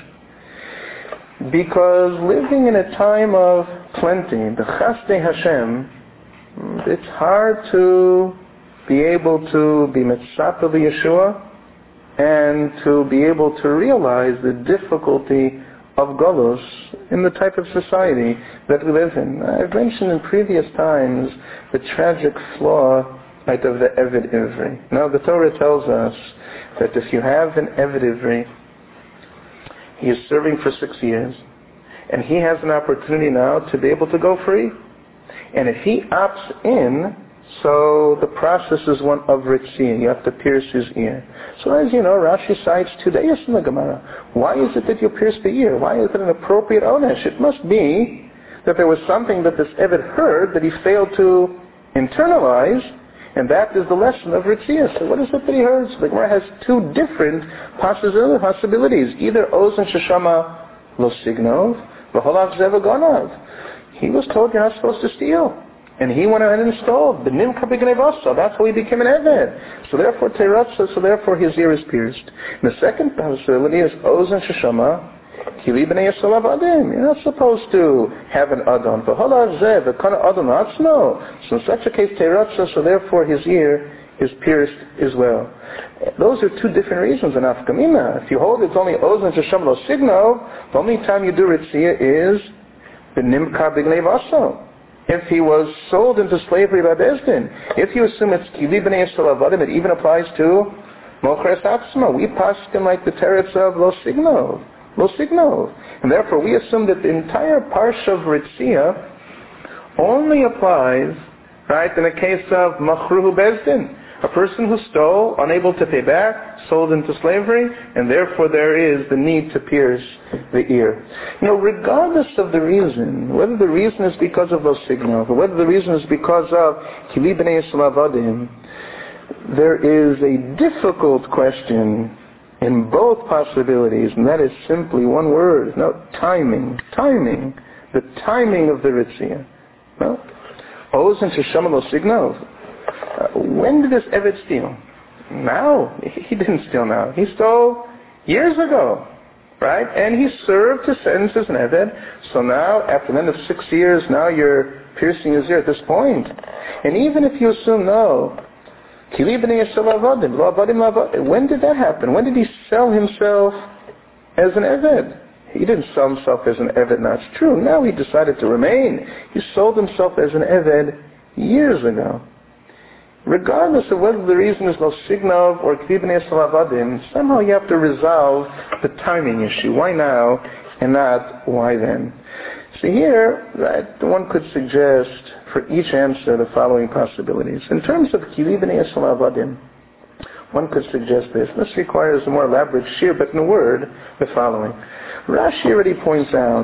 because living in a time of plenty, the Chasdei Hashem, it's hard to be able to be Mitzvah Yeshua and to be able to realize the difficulty of Golus in the type of society that we live in. I've mentioned in previous times the tragic flaw, right, of the Eved Ivri. Now the Torah tells us that if you have an Eved Ivri, he is serving for 6 years, and he has an opportunity now to be able to go free. And if he opts in, so the process is one of ritzia. You have to pierce his ear. So as you know, Rashi cites 2 days in the Gemara. Why is it that you pierce the ear? Why is it an appropriate onesh? It must be that there was something that this Eved heard that he failed to internalize, and that is the lesson of ritzia. So what is it that he heard? So the Gemara has 2 different possibilities. Either Ozen Sheshama Lo Signov, V'Holav Zeva Gonav. He was told you're not supposed to steal. And he went ahead and stole. B'Nimka B'Gnevasa. That's how he became an Eved. So therefore Teratza, so therefore his ear is pierced. And the second possibility is Ozen Sheshama Kili B'nei Yisrael Avadim. You're not supposed to have an Adon. V'Holav Zev, V'Kana Adon Atzno. So in such a case Teratza, so therefore his ear is pierced as well. Those are 2 different reasons in Afkamina. If you hold it's only Ozen Sheshama Lo Signo, the only time you do Ritzia is B'Nimka B'Gnevasa. If he was sold into slavery by Bezdin. If you assume it's Kili B'nei Yisrael Avadim, it even applies to Mochres Atzma. We paskin like the teretz of Lo Signov. Lo Signov. And therefore we assume that the entire parsha of Ritzia only applies, right, in the case of Machruhu Bezdin. A person who stole, unable to pay back, sold into slavery, and therefore there is the need to pierce the ear. You know, regardless of the reason, whether the reason is because of Lo Signov, or whether the reason is because of Kili B'nei Yisrael Avadim, there is a difficult question in both possibilities, and that is simply one word. No, timing. Timing. The timing of the Ritzia. No? Ozen Sheshama Lo Signov. When did this Eved steal? Now. He didn't steal now. He stole years ago. Right? And he served his sentence as an Eved. So now, after the end of 6 years, now you're piercing his ear at this point. And even if you assume no, Kili B'nei Yisrael Avadim, Lo Avadim Lo Avadim, when did that happen? When did he sell himself as an Eved? He didn't sell himself as an Eved, that's true. Now he decided to remain. He sold himself as an Eved years ago. Regardless of whether the reason is Lo Signov or Kli B'nei Yisrael Avadim, somehow you have to resolve the timing issue. Why now and not why then? So here, right, one could suggest for each answer the following possibilities. In terms of Kili b'nei Yisrael avadim, one could suggest this. This requires a more elaborate shir, but in a word, the following. Rashi already points out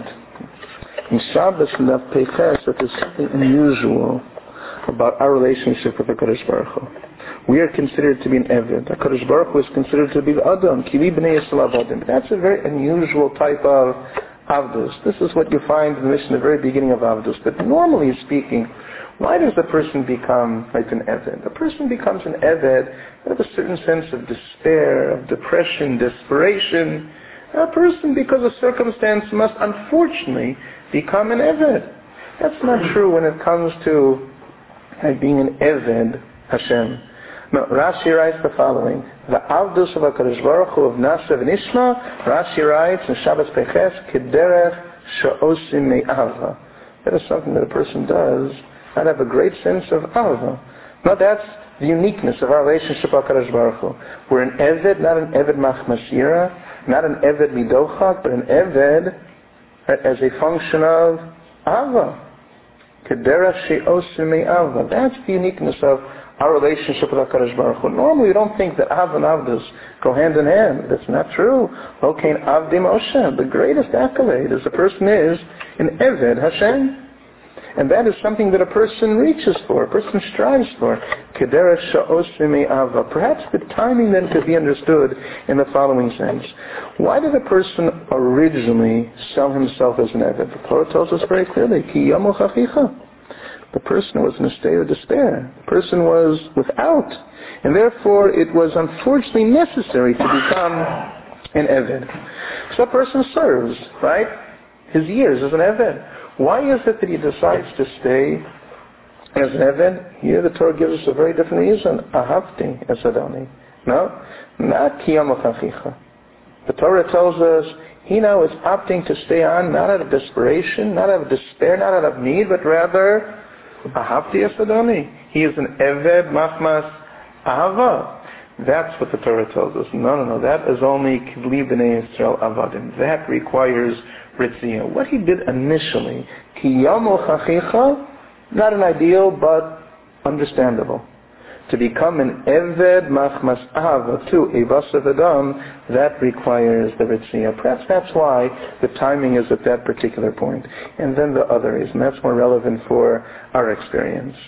in Shabbos and Daf Peiches that there's something unusual about our relationship with the Kadosh Baruch Hu. We are considered to be an Eved. The Kadosh Baruch Hu is considered to be the Adam, Kili b'nei Yisrael avadim. That's a very unusual type of Avdus. This is what you find in the mission, the very beginning of Avdus. But normally speaking, why does the person become like an Eved? The person becomes an Eved with a certain sense of despair, of depression, desperation. A person, because of circumstance, must unfortunately become an Eved. That's not true when it comes to being an Eved Hashem. No, Rashi writes the following. The Avdus of HaKadosh Baruch Hu of Nasa v'Nishma, Rashi writes in Shabbos Peiches, Kederech she'osim me'ava. That is something that a person does not have a great sense of Ava. Now that's the uniqueness of our relationship with HaKadosh Baruch Hu. We're an Eved, not an Eved Machmashira, not an Eved Midochak, but an Eved as a function of Ava. Kederech she'osim me'ava. That's the uniqueness of our relationship with HaKadosh Baruch Hu. Normally we don't think that Av and Avdus go hand in hand. That's not true. Lokein Avdi Moshe. The greatest accolade is a person is an Eved Hashem. And that is something that a person reaches for, a person strives for. Kederech she'osim me'ava. Perhaps the timing then could be understood in the following sense. Why did a person originally sell himself as an Eved? The Torah tells us very clearly, Ki yamu chachicha. The person was in a state of despair. The person was without. And therefore it was unfortunately necessary to become an Eved. So a person serves, right, his years as an Eved. Why is it that he decides to stay as an Eved? Here the Torah gives us a very different reason. Ahavti esadoni. No? Not kiyam chachicha. The Torah tells us he now is opting to stay on not out of desperation, not out of despair, not out of need, but rather Ahavti esadoni. He is an Eved machmas ahava. That's what the Torah tells us. No. That is only Kili b'nei Yisrael avadim. That requires Ritzia. What he did initially, Ki yamu chachicha, not an ideal, but understandable. To become an Eved machmas ahava to Evasav Adam, that requires the Ritzia. Perhaps that's why the timing is at that particular point. And then the other reason, that's more relevant for our experience.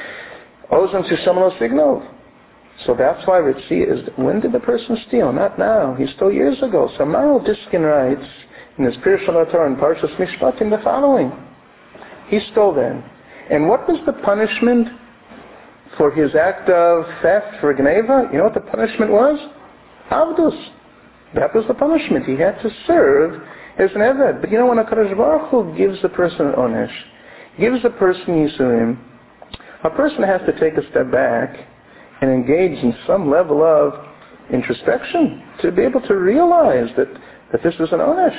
Ozan Shisham signal. So that's why Ritzia is, when did the person steal? Not now. He stole years ago. So Maral Diskin writes in his Pirush Torah in Parshas Mishpatim the following. He stole then. And what was the punishment for his act of theft, for Gneva? You know what the punishment was? Avdus. That was the punishment. He had to serve as an Eved. But you know, when HaKadosh Baruch Hu gives a person an Onesh, gives a person Yisurim, a person has to take a step back and engage in some level of introspection to be able to realize that this is an Onesh.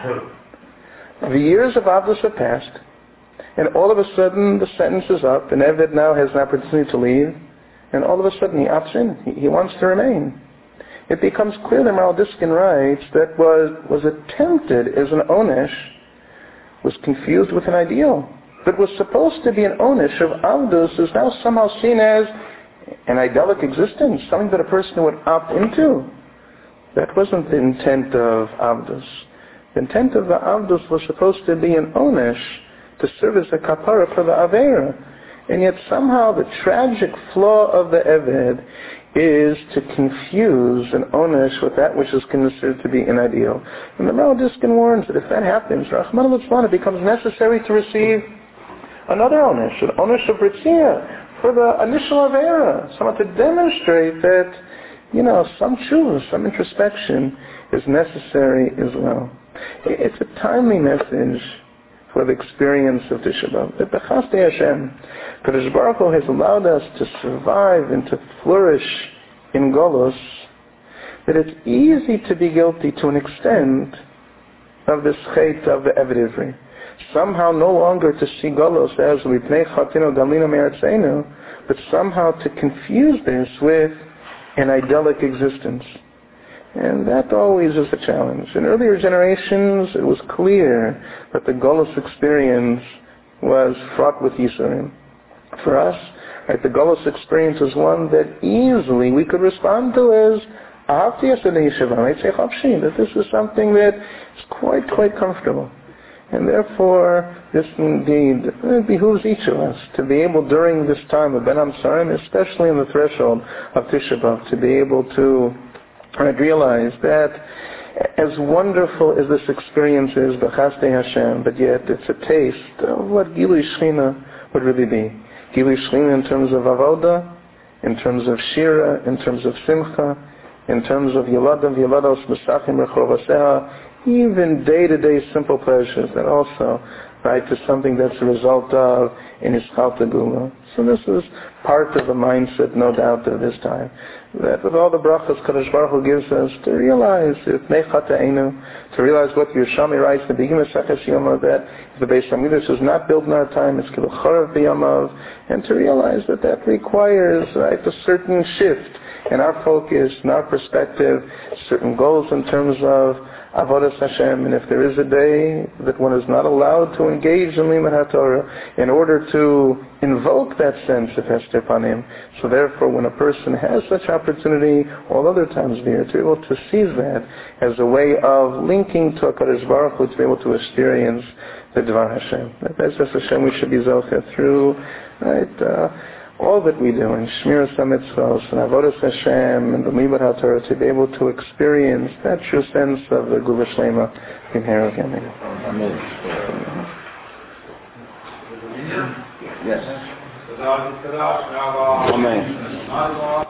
The years of Avdus have passed, and all of a sudden the sentence is up, and Eved now has an opportunity to leave, and all of a sudden he opts in. He wants to remain. It becomes clear that Maral Diskin writes that was attempted as an Onesh was confused with an ideal. But was supposed to be an Onesh of Avdus is now somehow seen as an idyllic existence, something that a person would opt into. That wasn't the intent of Avdus. The intent of the Avdus was supposed to be an Onesh to serve as a kapara for the Aveira. And yet somehow the tragic flaw of the Eved is to confuse an Onesh with that which is considered to be an ideal. And the Maral Diskin warns that if that happens, Rahman al-Itzlan, it becomes necessary to receive another Onesh, an Onesh of Ritzia, for the initial Aveira, someone to demonstrate that, some tshuva, some introspection is necessary as well. It's a timely message for the experience of Tisha B'Av. That B'chastei Hashem, Kadosh Baruch Hu has allowed us to survive and to flourish in Golus, that it's easy to be guilty to an extent of this chait of the Eved Ivri. Somehow no longer to see Golus as Lipnei Chatinu Galina Me'artzeinu, but somehow to confuse this with an idyllic existence. And that always is a challenge. In earlier generations, it was clear that the Golus experience was fraught with Yisurim. For us, right, the Golus experience is one that easily we could respond to as that this is something that is quite comfortable. And therefore, this indeed, it behooves each of us to be able during this time of Ben Hamsarim, especially in the threshold of Tisha B'Av, to be able to realize that as wonderful as this experience is, B'chastei Hashem, but yet it's a taste of what Gilui Shechina would really be. Gilui Shechina in terms of Avoda, in terms of Shira, in terms of Simcha, in terms of Yeladim, Yelados, Mesachim, Rechovaseha, even day-to-day simple pleasures, and also, right, to something that's a result of in Ischal Tegula. So this is part of the mindset, no doubt, of this time. That with all the brachas Kadosh Baruch Hu gives us, to realize what Yerushalmi writes in the beginning of Seches Yoma, that the Beis Hamikdash is not built in our time, it's Kilu Chorav B'Yamav, and to realize that requires, right, a certain shift in our focus, in our perspective, certain goals in terms of Avodas Hashem, and if there is a day that one is not allowed to engage in Limud HaTorah in order to invoke that sense of Hester Panim, so therefore when a person has such opportunity, all other times of the year, to be able to seize that as a way of linking to HaKadosh Baruch Hu, to be able to experience the Dvar Hashem. That's just Hashem we should be Zocheh through, right, all that we do in Shmiras HaMitzvos and Avodas Hashem and the Limud HaTorah, to be able to experience that true sense of the Gula Shlema in here again. Amen. Yes. Amen.